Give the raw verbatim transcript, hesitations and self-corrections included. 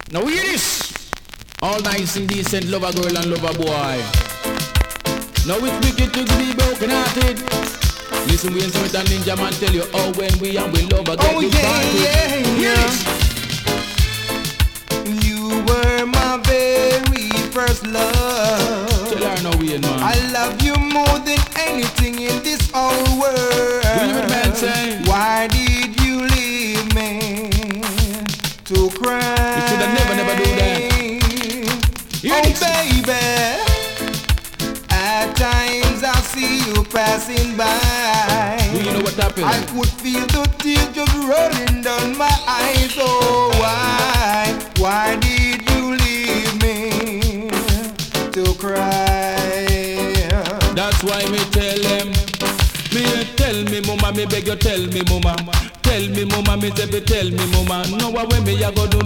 Now hear this. All nice and decent, lover girl and lover boy. Now it's wicked to be broken hearted. Listen, we inside a ninja man tell you how when we and we love again. Oh yeah, yeah, yeah. You were my very first love. Tell her no way, man. I love you more than anything in this whole world. Man say, why did you leave me to cry? You should have never, never do that. Hear Oh this. baby, at times I see you passing by. Do you know what happened? I could feel the tears just rolling down my eyes. Oh why, why did you leave me to cry? That's why me tell them. Me tell me mama, me beg you tell me mama. Tell me mama, me say be tell me mama. Know what when me a go do